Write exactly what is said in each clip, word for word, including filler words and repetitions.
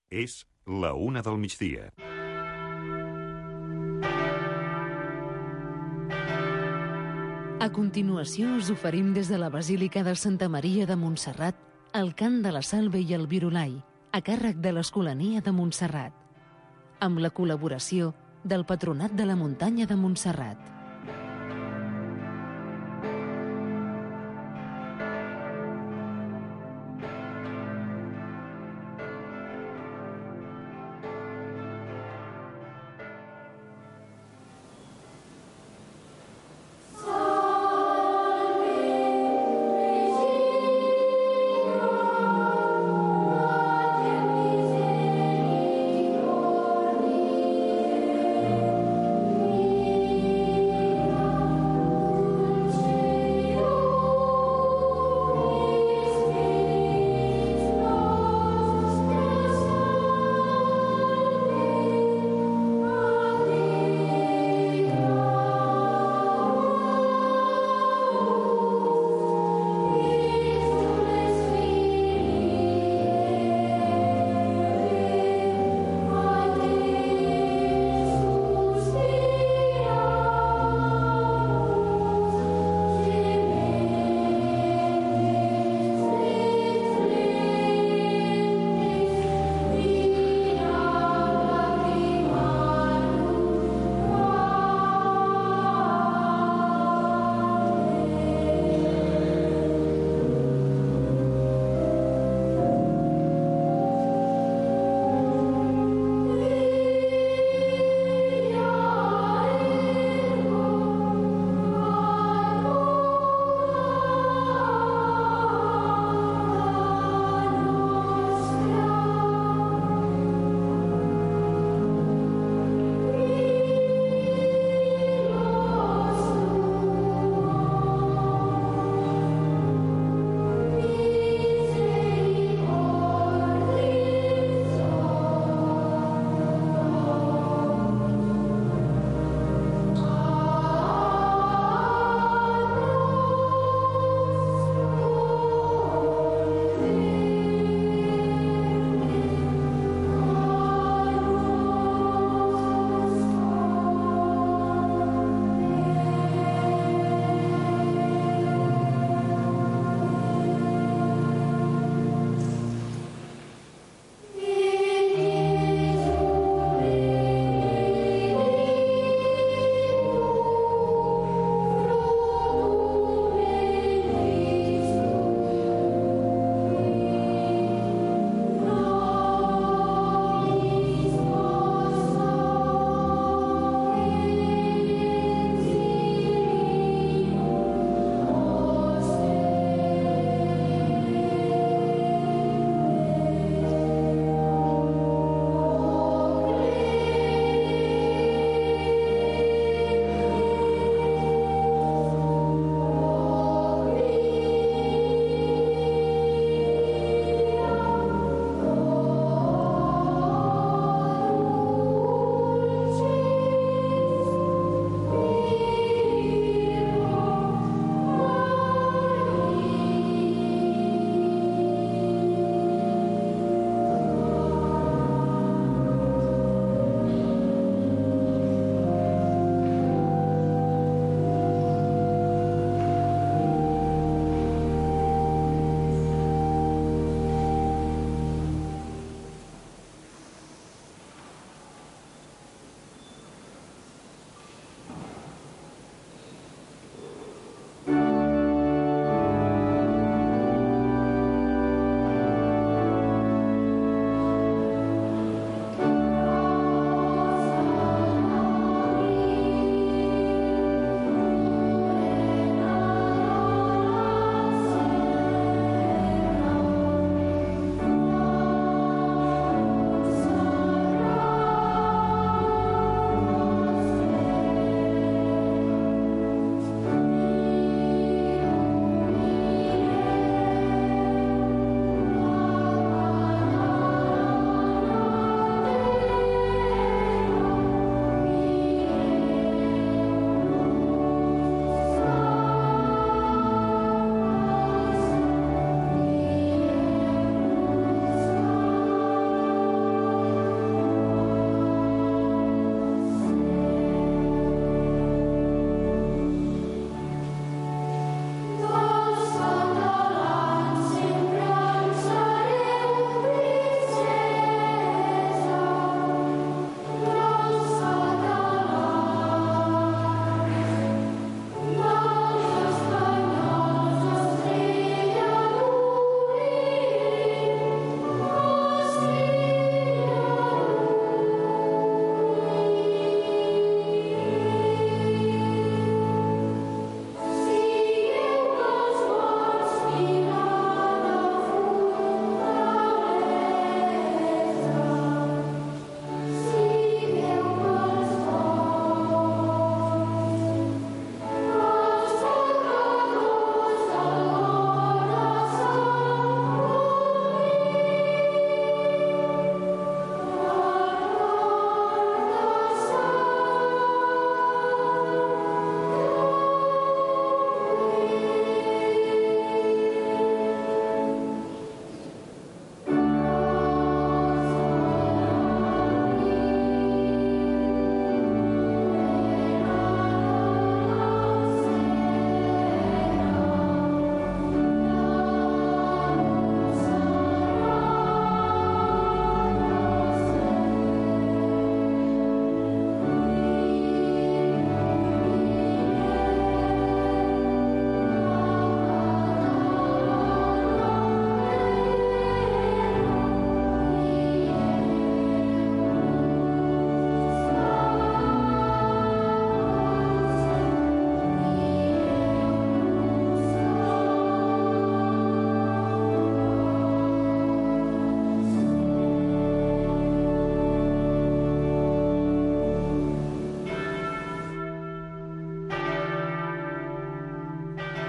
És la una del migdia. A continuació us oferim des de la Basílica de Santa Maria de Montserrat el cant de la Salve i el Virolai, a càrrec de l'Escolania de Montserrat, amb la col·laboració del Patronat de la Muntanya de Montserrat.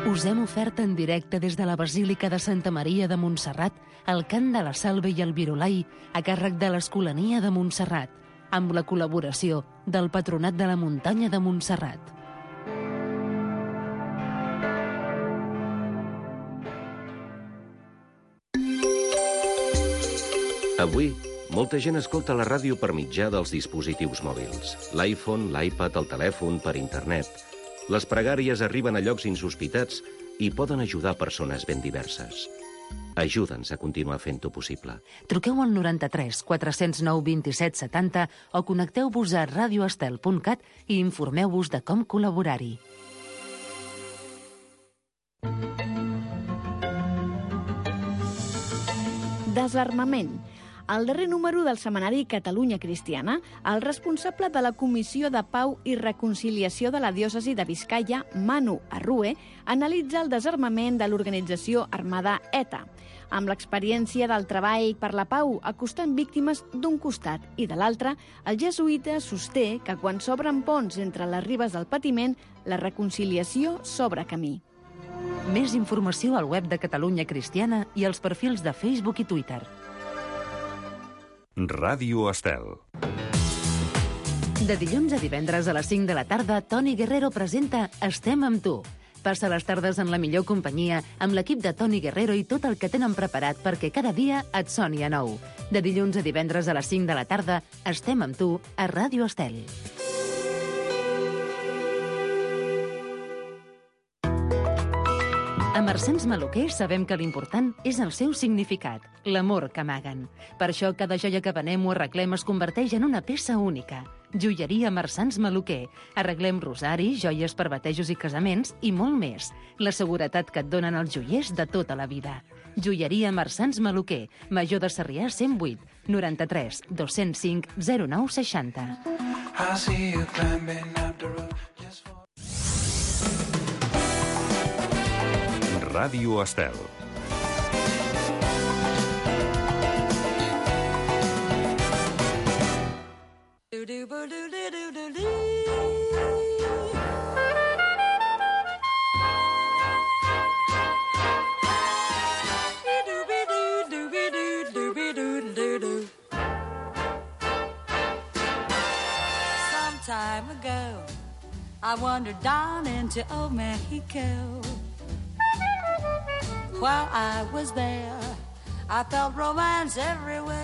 Us hem ofert en directe des de la Basílica de Santa Maria de Montserrat el cant de la Salve i el Virolai a càrrec de l'Escolania de Montserrat, amb la col·laboració del Patronat de la Muntanya de Montserrat. Avui, molta gent escolta la ràdio per mitjà dels dispositius mòbils. L'iPhone, l'iPad, el telèfon, per internet. Les pregàries arriben a llocs insospitats i poden ajudar persones ben diverses. Ajuda'ns a continuar fent-ho possible. Truqueu al noranta-tres quatre zero nou vint-i-set setanta o connecteu-vos a radio estel punt cat i informeu-vos de com col·laborar-hi. Desarmament. Al darrer número del setmanari Catalunya Cristiana, el responsable de la Comissió de Pau i Reconciliació de la Diòcesi de Biscaia, Manu Arrue, analitza el desarmament de l'organització armada ETA, amb l'experiència del treball per la pau acostant víctimes d'un costat i de l'altre, el jesuïta sosté que quan s'obren ponts entre les ribes del patiment, la reconciliació s'obre camí. Més informació al web de Catalunya Cristiana i als perfils de Facebook i Twitter. Ràdio Estel. De dilluns a divendres a les cinc de la tarda, Toni Guerrero presenta Estem amb tu. Passa les tardes en la millor companyia amb l'equip de Toni Guerrero i tot el que tenen preparat perquè cada dia et soni a nou. De dilluns a divendres a les cinc de la tarda, Estem amb tu a Ràdio Estel. A Marsans Maluquer sabem que l'important és el seu significat, l'amor que amaguen. Per això cada joia que venem o arreglem es converteix en una peça única. Joieria Marsans Maluquer. Arreglem rosaris, joies per batejos i casaments i molt més. La seguretat que et donen els joiers de tota la vida. Joieria Marsans Maluquer. Major de Sarrià cent vuit, noranta-tres, dos-cents cinc, zero nou seixanta. Ràdio Estel. Some time ago, I wandered down into old Mexico. While I was there, I felt romance everywhere.